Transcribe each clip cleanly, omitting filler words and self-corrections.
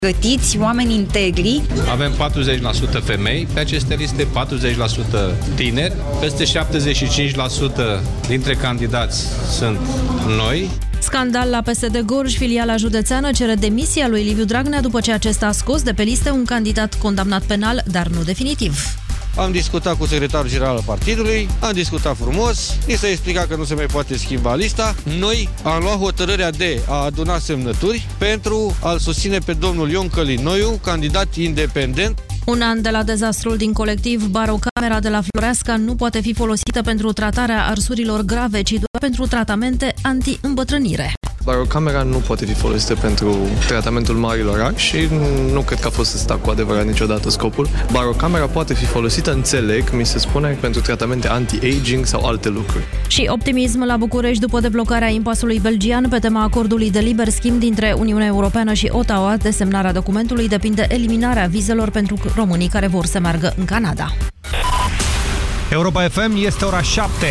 pregătiți, oameni integri. Avem 40% femei pe aceste liste, 40% tineri, peste 75% dintre candidați sunt noi. Scandal la PSD Gorj, filiala județeană cere demisia lui Liviu Dragnea după ce acesta a scos de pe listă un candidat condamnat penal, dar nu definitiv. Am discutat cu secretarul general al partidului, am discutat frumos, ni s-a explicat că nu se mai poate schimba lista. Noi am luat hotărârea de a aduna semnături pentru a-l susține pe domnul Ion Călinoiu, candidat independent. Un an de la dezastrul din colectiv, barocamera de la Floreasca nu poate fi folosită pentru tratarea arsurilor grave, ci doar pentru tratamente anti-îmbătrânire. Barocamera nu poate fi folosită pentru tratamentul marilor rani și nu cred că a fost ăsta cu adevărat niciodată scopul. Barocamera poate fi folosită, înțeleg, mi se spune, pentru tratamente anti-aging sau alte lucruri. Și optimism la București după deblocarea impasului belgian pe tema acordului de liber schimb dintre Uniunea Europeană și Ottawa. De semnarea documentului depinde eliminarea vizelor pentru românii care vor să meargă în Canada. Europa FM, este ora 7.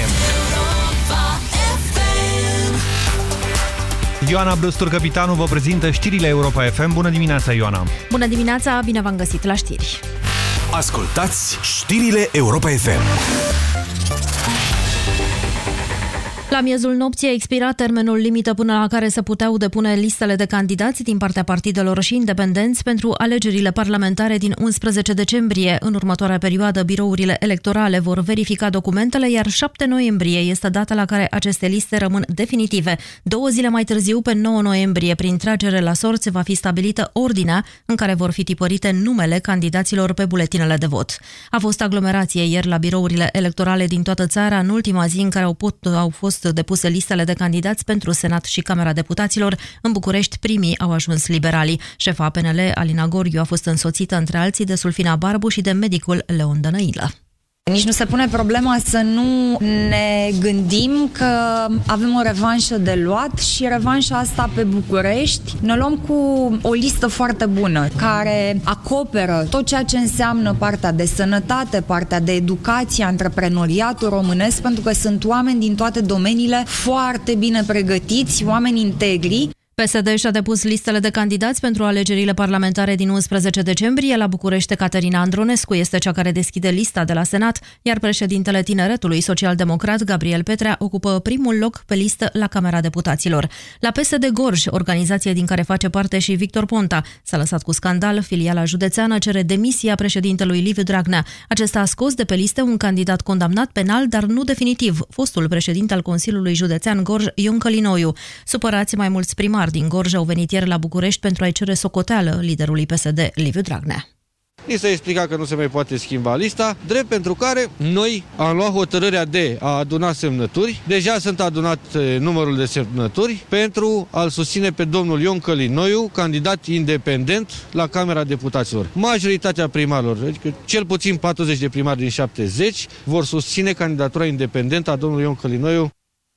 Ioana Brustur, capitanul, vă prezintă știrile Europa FM. Bună dimineața, Ioana! Bună dimineața, bine v-am găsit la știri! Ascultați știrile Europa FM! La miezul nopții a expirat termenul limită până la care se puteau depune listele de candidați din partea partidelor și independenți pentru alegerile parlamentare din 11 decembrie. În următoarea perioadă, birourile electorale vor verifica documentele, iar 7 noiembrie este data la care aceste liste rămân definitive. 2 zile mai târziu, pe 9 noiembrie, prin tragere la sorți, va fi stabilită ordinea în care vor fi tipărite numele candidaților pe buletinele de vot. A fost aglomerație ieri la birourile electorale din toată țara, în ultima zi în care au fost depuse listele de candidați pentru Senat și Camera Deputaților. În București, primii au ajuns liberalii. Șefa PNL, Alina Gorghiu, a fost însoțită între alții de Sulfina Barbu și de medicul Leon Dănăilă. Nici nu se pune problema să nu ne gândim că avem o revanșă de luat și revanșa asta pe București ne luăm cu o listă foarte bună care acoperă tot ceea ce înseamnă partea de sănătate, partea de educație, antreprenoriatul românesc, pentru că sunt oameni din toate domeniile foarte bine pregătiți, oameni integri. PSD și-a depus listele de candidați pentru alegerile parlamentare din 11 decembrie. La București, Caterina Andronescu este cea care deschide lista de la Senat, iar președintele Tineretului social-democrat, Gabriel Petrea, ocupă primul loc pe listă la Camera Deputaților. La PSD Gorj, organizație din care face parte și Victor Ponta, s-a lăsat cu scandal. Filiala județeană cere demisia președintelui Liviu Dragnea. Acesta a scos de pe listă un candidat condamnat penal, dar nu definitiv, fostul președinte al Consiliului Județean Gorj, Ion Călinoiu. Supărați, mai mulți primari din Gorj au venit ieri la București pentru a-i cere socoteală liderului PSD, Liviu Dragnea. Ni s-a explicat că nu se mai poate schimba lista, drept pentru care noi am luat hotărârea de a aduna semnături. Deja sunt adunat numărul de semnături pentru a-l susține pe domnul Ion Călinoiu, candidat independent la Camera Deputaților. Majoritatea primarilor, adică cel puțin 40 de primari din 70, vor susține candidatura independentă a domnului Ion Călinoiu.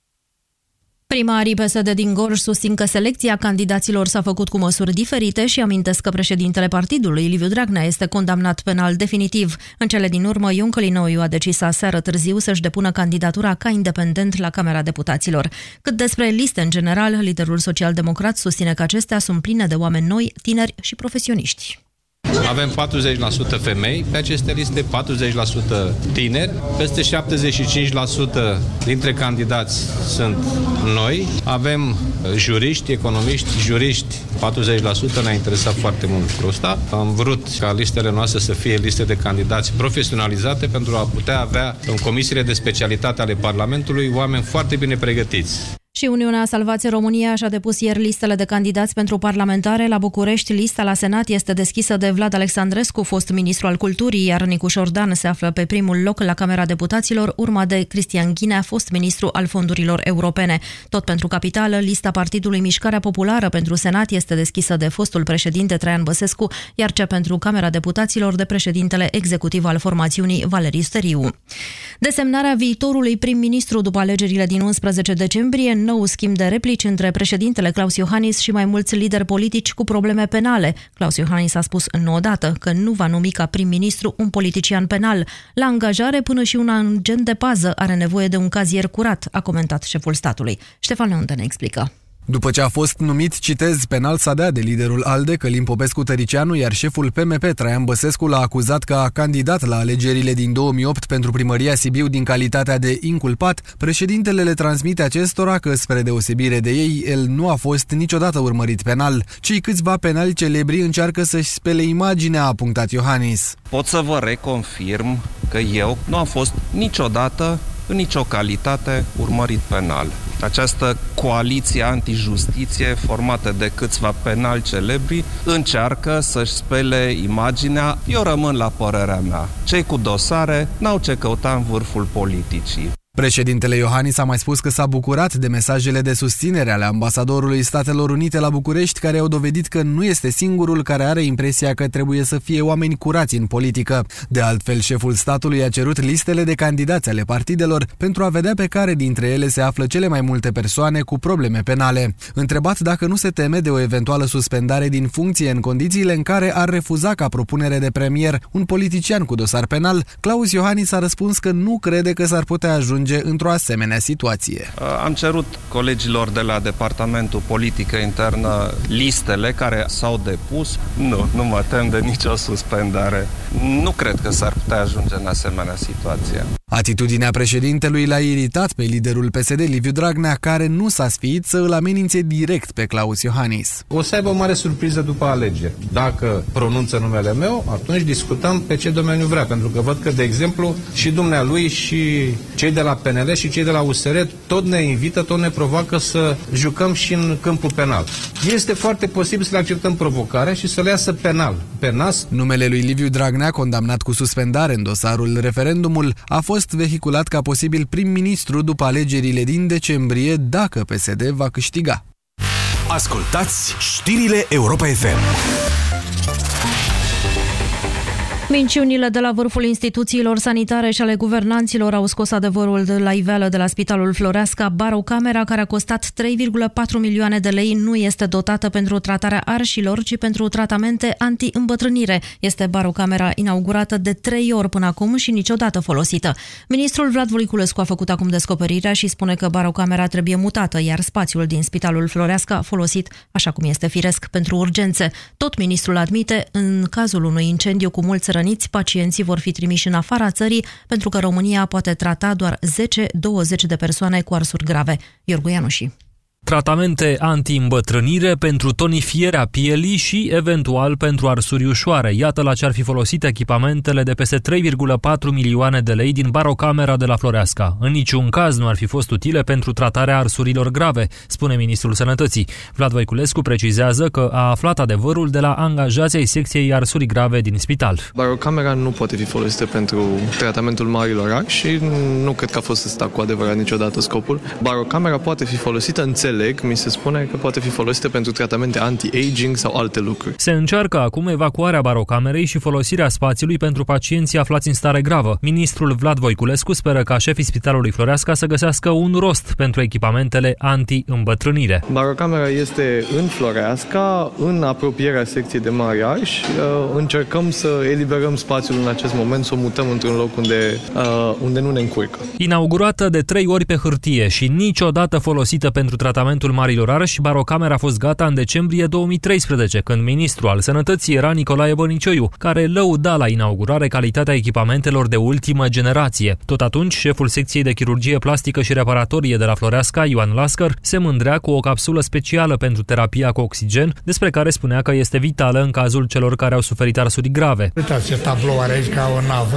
Primarii PSD din Gorj susțin că selecția candidaților s-a făcut cu măsuri diferite și amintesc că președintele partidului, Liviu Dragnea, este condamnat penal definitiv. În cele din urmă, Ion Călinoiu a decis aseară târziu să-și depună candidatura ca independent la Camera Deputaților. Cât despre liste în general, liderul social-democrat susține că acestea sunt pline de oameni noi, tineri și profesioniști. Avem 40% femei pe aceste liste, 40% tineri, peste 75% dintre candidați sunt noi. Avem juriști, economiști, juriști, 40%, ne-a interesat foarte mult lucrul ăsta. Am vrut ca listele noastre să fie liste de candidați profesionalizate pentru a putea avea în comisiile de specialitate ale Parlamentului oameni foarte bine pregătiți. Și Uniunea Salvați România și-a depus ieri listele de candidați pentru parlamentare. La București, lista la Senat este deschisă de Vlad Alexandrescu, fost ministru al culturii, iar Nicu Șordan se află pe primul loc la Camera Deputaților, urma de Cristian Ghinea, fost ministru al fondurilor europene. Tot pentru capitală, lista Partidului Mișcarea Populară pentru Senat este deschisă de fostul președinte Traian Băsescu, iar cea pentru Camera Deputaților de președintele executiv al formațiunii, Valeriu Steriu. Desemnarea viitorului prim-ministru după alegerile din 11 decembrie, nou schimb de replici între președintele Claus Iohannis și mai mulți lideri politici cu probleme penale. Claus Iohannis a spus nu odată că nu va numi ca prim-ministru un politician penal. La angajare, până și un agent de pază are nevoie de un cazier curat, a comentat șeful statului. Ștefan Leonte ne explică. După ce a fost numit, citez, penal s-a dat de liderul ALDE, Călin Popescu-Tăricianu, iar șeful PMP, Traian Băsescu, l-a acuzat că a candidat la alegerile din 2008 pentru primăria Sibiu din calitatea de inculpat. Președintele le transmite acestora că, spre deosebire de ei, el nu a fost niciodată urmărit penal. Cei câțiva penali celebri încearcă să-și spele imaginea, a punctat Iohannis. Pot să vă reconfirm că eu nu am fost niciodată, în nicio calitate, urmărit penal. Această coaliție antijustiție formată de câțiva penali celebri încearcă să-și spele imaginea. Eu rămân la părerea mea. Cei cu dosare n-au ce căuta în vârful politicii. Președintele Iohannis a mai spus că s-a bucurat de mesajele de susținere ale ambasadorului Statelor Unite la București, care au dovedit că nu este singurul care are impresia că trebuie să fie oameni curați în politică. De altfel, șeful statului a cerut listele de candidați ale partidelor pentru a vedea pe care dintre ele se află cele mai multe persoane cu probleme penale. Întrebat dacă nu se teme de o eventuală suspendare din funcție în condițiile în care ar refuza ca propunere de premier un politician cu dosar penal, Claus Iohannis a răspuns că nu crede că s-ar putea ajunge într-o asemenea situație. Am cerut colegilor de la Departamentul Politică Internă listele care s-au depus. Nu mă tem de nicio suspendare. Nu cred că s-ar putea ajunge în asemenea situație. Atitudinea președintelui l-a iritat pe liderul PSD, Liviu Dragnea, care nu s-a sfiit să îl amenințe direct pe Claus Iohannis. O să aibă o mare surpriză după alegeri. Dacă pronunță numele meu, atunci discutăm pe ce domeniu vrea, pentru că văd că, de exemplu, și dumnealui și cei de la PNL și cei de la USR tot ne invită, tot ne provoacă să jucăm și în câmpul penal. Este foarte posibil să le acceptăm provocarea și să le iasă penal. Numele lui Liviu Dragnea, condamnat cu suspendare în dosarul referendumul, a fost vehiculat ca posibil prim-ministru după alegerile din decembrie, dacă PSD va câștiga. Ascultați știrile Europa FM. Minciunile de la vârful instituțiilor sanitare și ale guvernanților au scos adevărul de la iveală de la Spitalul Floreasca. Barocamera, care a costat 3,4 milioane de lei, nu este dotată pentru tratarea arșilor, ci pentru tratamente anti-îmbătrânire. Este barocamera inaugurată de 3 ori până acum și niciodată folosită. Ministrul Vlad Voiculescu a făcut acum descoperirea și spune că barocamera trebuie mutată, iar spațiul din Spitalul Floreasca folosit, așa cum este firesc, pentru urgențe. Tot ministrul admite, în cazul unui incendiu cu mulți răniți, pacienții vor fi trimiși în afara țării, pentru că România poate trata doar 10-20 de persoane cu arsuri grave. Iorgu Ianuși. Tratamente anti-îmbătrânire pentru tonifierea pielii și, eventual, pentru arsuri ușoare. Iată la ce ar fi folosit echipamentele de peste 3,4 milioane de lei din barocamera de la Floreasca. În niciun caz nu ar fi fost utile pentru tratarea arsurilor grave, spune ministrul Sănătății. Vlad Voiculescu precizează că a aflat adevărul de la angajații ai secției arsuri grave din spital. Barocamera nu poate fi folosită pentru tratamentul marilor raci și nu cred că a fost ăsta cu adevărat niciodată scopul. Barocamera poate fi folosită mi se spune că poate fi folosită pentru tratamente anti-aging sau alte lucruri. Se încearcă acum evacuarea barocamerei și folosirea spațiului pentru pacienții aflați în stare gravă. Ministrul Vlad Voiculescu speră ca șefii Spitalului Floreasca să găsească un rost pentru echipamentele anti-îmbătrânire. Barocamera este în Floreasca, în apropierea secției de mari arși. Încercăm să eliberăm spațiul în acest moment, să o mutăm într-un loc unde nu ne încurcă. Inaugurată de 3 ori pe hârtie și niciodată folosită pentru tratamentul marilor arși, barocamera a fost gata în decembrie 2013, când ministrul al Sănătății era Nicolae Bănicioiu, care lăuda la inaugurare calitatea echipamentelor de ultimă generație. Tot atunci, șeful secției de chirurgie plastică și reparatorie de la Floreasca, Ioan Lascăr, se mândrea cu o capsulă specială pentru terapia cu oxigen, despre care spunea că este vitală în cazul celor care au suferit arsuri grave. Uitați ce tablou are aici, ca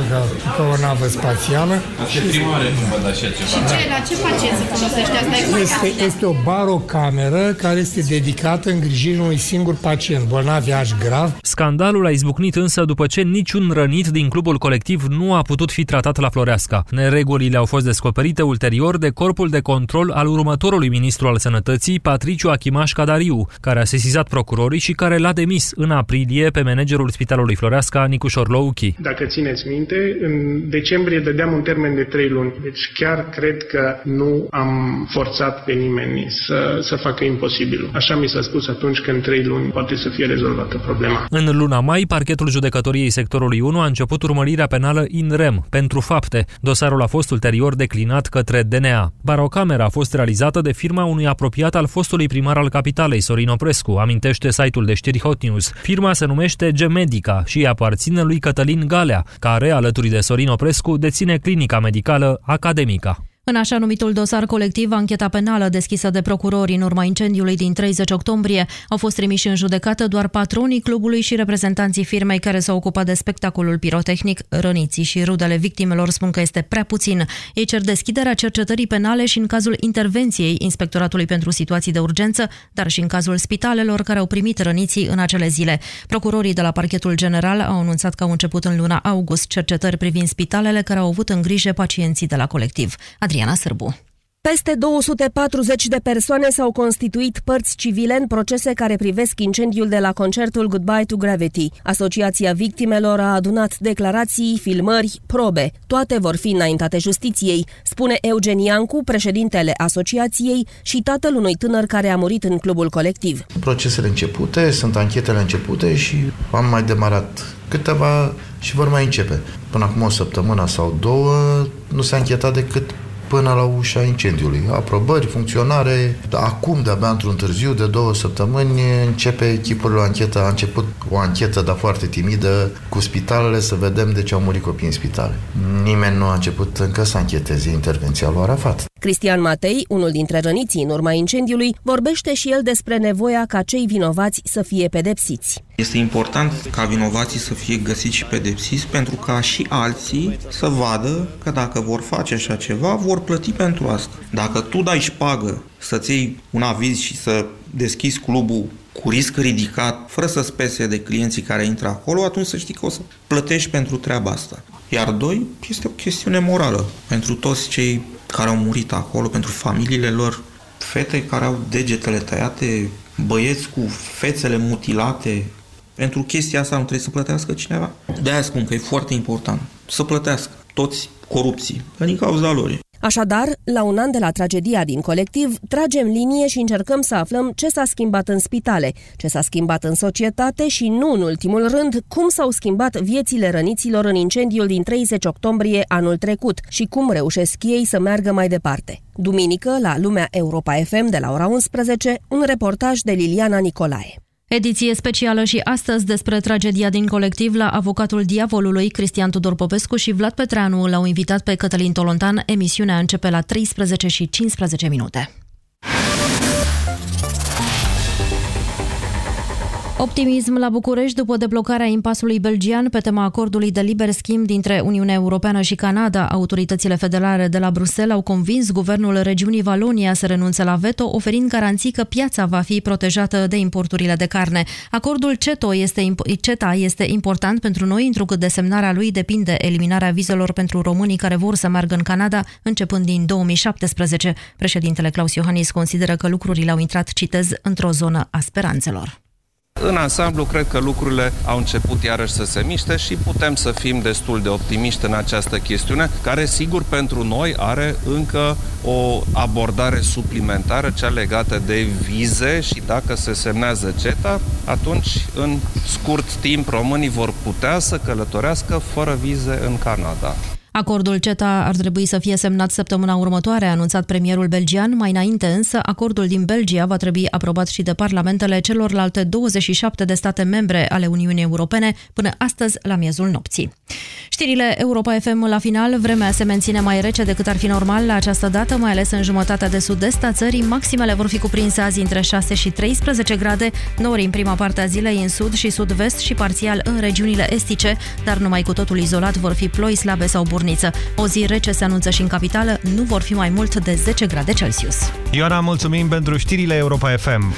o navă spațială. Ce primare nu văd așa ceva. La ce pacienți se folosește asta? Este o barocameră care este dedicată îngrijirii unui singur pacient, bolnav grav. Scandalul a izbucnit însă după ce niciun rănit din clubul colectiv nu a putut fi tratat la Floreasca. Neregulile au fost descoperite ulterior de corpul de control al următorului ministru al Sănătății, Patriciu Achimaș Cadariu, care a sesizat procurorii și care l-a demis în aprilie pe managerul Spitalului Floreasca, Nicușor Louchi. Dacă țineți minte, în decembrie dădeam un termen de 3 luni, deci chiar cred că nu am forțat pe nimeni să facă imposibilul. Așa mi s-a spus atunci că în 3 luni poate să fie rezolvată problema. În luna mai, parchetul judecătoriei sectorului 1 a început urmărirea penală in rem pentru fapte. Dosarul a fost ulterior declinat către DNA. Barocamera a fost realizată de firma unui apropiat al fostului primar al capitalei, Sorin Oprescu, amintește site-ul de știri Hot News. Firma se numește G-Medica și îi aparține lui Cătălin Galea, care, alături de Sorin Oprescu, deține clinica medicală Academica. În așa numitul dosar colectiv, ancheta penală deschisă de procurori în urma incendiului din 30 octombrie, au fost trimiși în judecată doar patronii clubului și reprezentanții firmei care s-au ocupat de spectacolul pirotehnic. Răniții și rudele victimelor spun că este prea puțin. Ei cer deschiderea cercetării penale și în cazul intervenției Inspectoratului pentru Situații de Urgență, dar și în cazul spitalelor care au primit răniții în acele zile. Procurorii de la Parchetul General au anunțat că au început în luna august cercetări privind spitalele care au avut în grijă pacienții de la colectiv. Adriana Sârbu. Peste 240 de persoane s-au constituit părți civile în procese care privesc incendiul de la concertul Goodbye to Gravity. Asociația victimelor a adunat declarații, filmări, probe. Toate vor fi înaintate justiției, spune Eugen Iancu, președintele asociației și tatăl unui tânăr care a murit în clubul colectiv. Procesele începute, sunt anchetele începute și am mai demarat câteva și vor mai începe. Până acum o săptămână sau 2 nu s-a anchetat decât până la ușa incendiului. Aprobări, funcționare. Acum, de-abia într-un târziu de 2 săptămâni, începe echipul o anchetă. A început o anchetă, dar foarte timidă, cu spitalele, să vedem de ce au murit copii în spitale. Nimeni nu a început încă să ancheteze intervenția lui Arafat. Cristian Matei, unul dintre răniții în urma incendiului, vorbește și el despre nevoia ca cei vinovați să fie pedepsiți. Este important ca vinovații să fie găsiți și pedepsiți pentru ca și alții să vadă că dacă vor face așa ceva, vor plăti pentru asta. Dacă tu dai șpagă să-ți iei un aviz și să deschizi clubul cu risc ridicat, fără să spese de clienții care intră acolo, atunci să știi că o să plătești pentru treaba asta. Iar 2, este o chestiune morală pentru toți cei care au murit acolo, pentru familiile lor, fete care au degetele tăiate, băieți cu fețele mutilate. Pentru chestia asta nu trebuie să plătească cineva. De-aia spun că e foarte important să plătească toți corupții, din cauza lor. Așadar, la un an de la tragedia din colectiv, tragem linie și încercăm să aflăm ce s-a schimbat în spitale, ce s-a schimbat în societate și, nu în ultimul rând, cum s-au schimbat viețile răniților în incendiul din 30 octombrie anul trecut și cum reușesc ei să meargă mai departe. Duminică, la Lumea Europa FM de la ora 11, un reportaj de Liliana Nicolae. Ediție specială și astăzi despre tragedia din colectiv la avocatul diavolului. Cristian Tudor Popescu și Vlad Petreanu l-au invitat pe Cătălin Tolontan. Emisiunea începe la 13:15. Optimism la București după deblocarea impasului belgian pe tema acordului de liber schimb dintre Uniunea Europeană și Canada. Autoritățile federale de la Bruxelles au convins guvernul regiunii Valonia să renunțe la veto, oferind garanții că piața va fi protejată de importurile de carne. Acordul CETA este important pentru noi, întrucât de semnarea lui depinde eliminarea vizelor pentru românii care vor să meargă în Canada începând din 2017. Președintele Claus Iohannis consideră că lucrurile au intrat, citez, într-o zonă a speranțelor. În ansamblu, cred că lucrurile au început iarăși să se miște și putem să fim destul de optimiști în această chestiune, care, sigur, pentru noi are încă o abordare suplimentară, cea legată de vize, și dacă se semnează CETA, atunci, în scurt timp, românii vor putea să călătorească fără vize în Canada. Acordul CETA ar trebui să fie semnat săptămâna următoare, a anunțat premierul belgian. Mai înainte însă, acordul din Belgia va trebui aprobat și de parlamentele celorlalte 27 de state membre ale Uniunii Europene până astăzi la miezul nopții. Știrile Europa FM la final. Vremea se menține mai rece decât ar fi normal la această dată, mai ales în jumătatea de sud-est a țării. Maximele vor fi cuprinse azi între 6 și 13 grade, nori în prima parte a zilei în sud și sud-vest și parțial în regiunile estice, dar numai cu totul izolat vor fi ploi slabe sau burniță. O zi rece se anunță și în capitală, nu vor fi mai mult de 10 grade Celsius. Ioana, mulțumim pentru știrile Europa FM.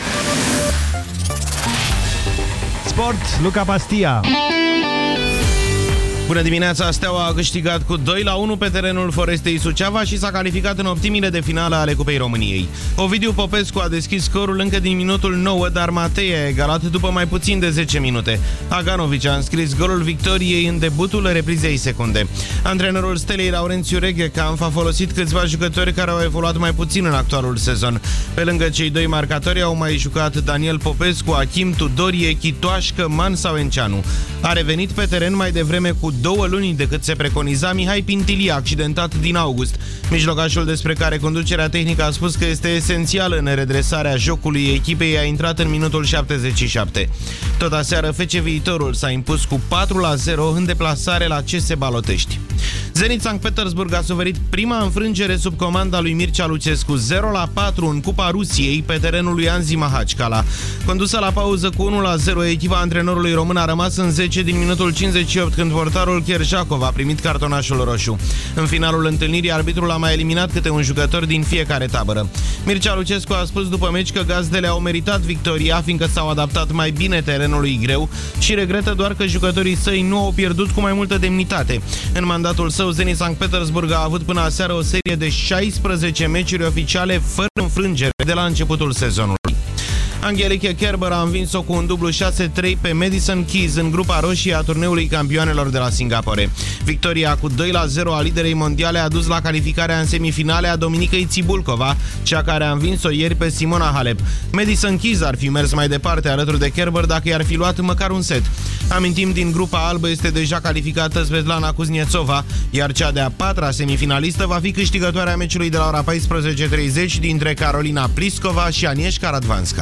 Sport, Luca Pastia. Bună dimineața! Steaua a câștigat cu 2-1 pe terenul Forestei Suceava și s-a calificat în optimile de finală ale Cupei României. Ovidiu Popescu a deschis scorul încă din minutul 9, dar Matei a egalat după mai puțin de 10 minute. Aganovici a înscris golul victoriei în debutul reprizei secunde. Antrenorul Stelei, Laurențiu Reghecamp, a folosit câțiva jucători care au evoluat mai puțin în actualul sezon. Pe lângă cei doi marcatori au mai jucat Daniel Popescu, Achim Tudorie, Chitoașcă, Man sau Enceanu. A revenit pe teren mai devreme cu 2 luni decât se preconiza Mihai Pintilia, accidentat din august. Mijlocașul, despre care conducerea tehnică a spus că este esențial în redresarea jocului echipei, a intrat în minutul 77. Tot aseară FC Viitorul s-a impus cu 4-0 în deplasare la CS Balotești. Zenit Sankt Petersburg a suferit prima înfrângere sub comanda lui Mircea Lucescu, 0-4 în Cupa Rusiei pe terenul lui Anzi Mahachkala. Condusă la pauză cu 1-0, echipa antrenorului român a rămas în 10 din minutul 58 când portarul Kierjakov a primit cartonașul roșu. În finalul întâlnirii, arbitrul a mai eliminat câte un jucător din fiecare tabără. Mircea Lucescu a spus după meci că gazdele au meritat victoria, fiindcă s-au adaptat mai bine terenului greu și regretă doar că jucătorii săi nu au pierdut cu mai multă demnitate. În mandatul său, Zenit Sankt Petersburg a avut până aseară o serie de 16 meciuri oficiale fără înfrângere de la începutul sezonului. Angelique Kerber a învins-o cu un dublu 6-3 pe Madison Keys în grupa roșie a turneului campioanelor de la Singapore. Victoria cu 2-0 a liderei mondiale a dus la calificarea în semifinale a Dominicăi Țibulcova, cea care a învins-o ieri pe Simona Halep. Madison Keys ar fi mers mai departe alături de Kerber dacă i-ar fi luat măcar un set. Amintim, din grupa albă este deja calificată Svetlana Kuznetsova, iar cea de-a 4-a semifinalistă va fi câștigătoarea meciului de la ora 14:30 dintre Carolina Pliskova și Agnieszka Radwanska.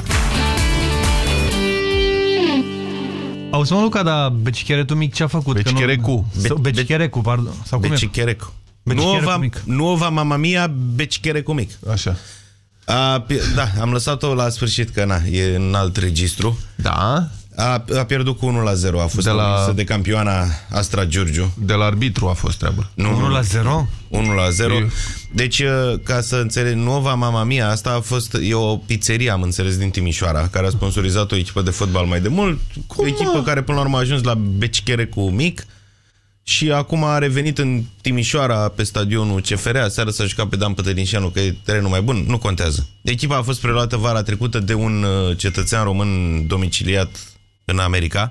Auzi, mă, Luca, dar Becicheretul mic ce-a făcut? Becicherecu. Becicherecu, pardon. Sau cum Becicherecu. Nuova Mamma Mia, Becicherecu mic. Așa. Da, am lăsat-o la sfârșit, că na, e în alt registru. Da. A pierdut cu 1-0, a fost de campioana Astra Giurgiu. De la arbitru a fost treabă. 1-0? Deci, ca să înțeleg, Nuova Mamma Mia, asta a fost, e o pizzerie, am înțeles, din Timișoara, care a sponsorizat o echipă de fotbal mai de mult. O echipă care până la urmă a ajuns la Becicherecu mic și acum a revenit în Timișoara pe stadionul CFR. Aseară s-a jucat pe Dan Pătălinșeanu, că e terenul mai bun, nu contează. Echipa a fost preluată vara trecută de un cetățean român domiciliat în America,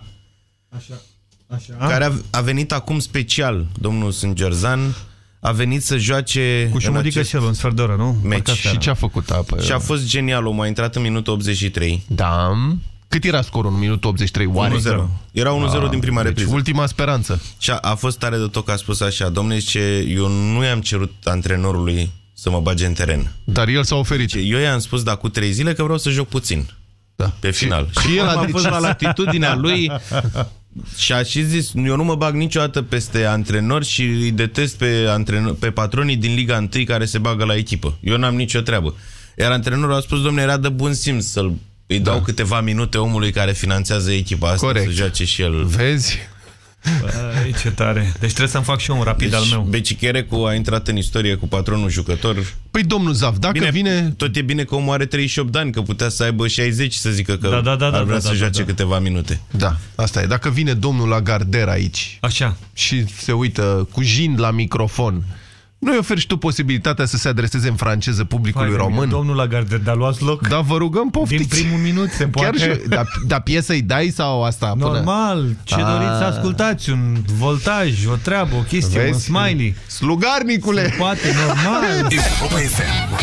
care a venit acum special, domnul Sângerzan, a venit să joace cu șumudică și el în sfert de oră, nu? Meci. Și ce a făcut? Și a fost genial, omul a intrat în minutul 83. Da. Cât era scorul în minutul 83? 1-0. Era 1-0 din prima repriză. Ultima speranță. Și a fost tare de tot că a spus așa: dom'le, zice, eu nu i-am cerut antrenorului să mă bage în teren. Dar el s-a oferit. Eu i-am spus, dar cu 3 zile, că vreau să joc puțin. Da. Pe final. Și el a fost la latitudinea lui și a și zis: eu nu mă bag niciodată peste antrenori și îi detest pe patronii din Liga 1 care se bagă la echipă. Eu n-am nicio treabă. Iar antrenorul a spus: dom'le, era de bun simț îi dau câteva minute omului care finanțează echipa asta. Corect. Să joace și el. Vezi? Băi, ce tare. Deci trebuie să-mi fac și eu un rapid al meu. Becicherecu a intrat în istorie cu patronul jucător. Păi, domnul Zaf, dacă vine... Tot e bine că omul are 38 de ani, că putea să aibă 60 să zică că ar vrea să joace câteva minute. Da, asta e. Dacă vine domnul Lagardère aici, așa, și se uită cu jind la microfon, nu-i oferi și tu posibilitatea să se adreseze în franceză publicului român? Domnul Lagardère, dar luați loc? Da, vă rugăm, poftiți. Din primul minut se poate. Dar piesă îi dai sau asta? Normal, ce doriți să ascultați? Un voltaj, o treabă, o chestie, un smiley. Slugarnicule! Se poate, normal. Europa FM.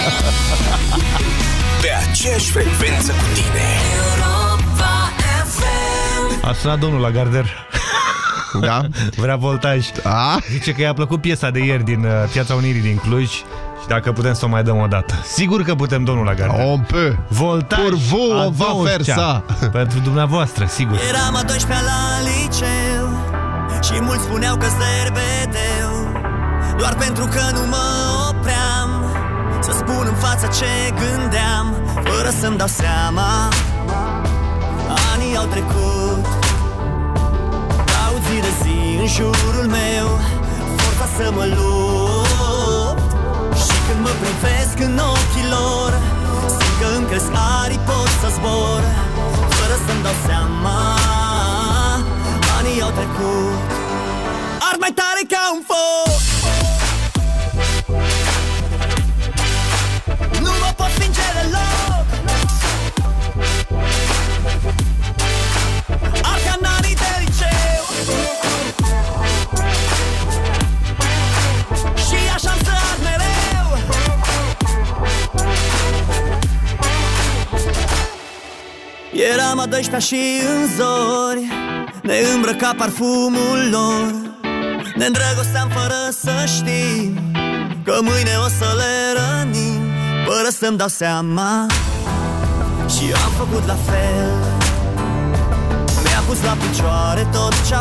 Pe aceeași frecvență cu tine. Europa FM. A sunat domnul Lagardère. Da? Vrea voltaj. Da? Zice că i-a plăcut piesa de ieri din Piața Unirii din Cluj și dacă putem să o mai dăm o dată. Sigur că putem, domnul Lagardère. On peut. Voltaj. Pour vous, on va faire ça. Pentru dumneavoastră, sigur. Eram a 12-a la liceu și mulți spuneau că zerbeteu, doar pentru că nu mă opream să spun în fața ce gândeam, fără să-mi dau seama. Anii au trecut, zi de zi în jurul meu, forța să mă lupt. Și când mă privesc în ochii lor, simt că îmi cresc arii, pot să zbor, fără să-mi dau seama. Anii au trecut, mai tare ca un foc. Nu mă pot stinge deloc. Arcananii de liceu. Și așa-mi să ard mereu. Eram a 12-a și în zori ne îmbrăca parfumul lor. Ne îndrăgosteam fără să știm că mâine o să le rănim, fără să-mi dau seama. Și eu am făcut la fel. Mi-a pus la picioare tot ce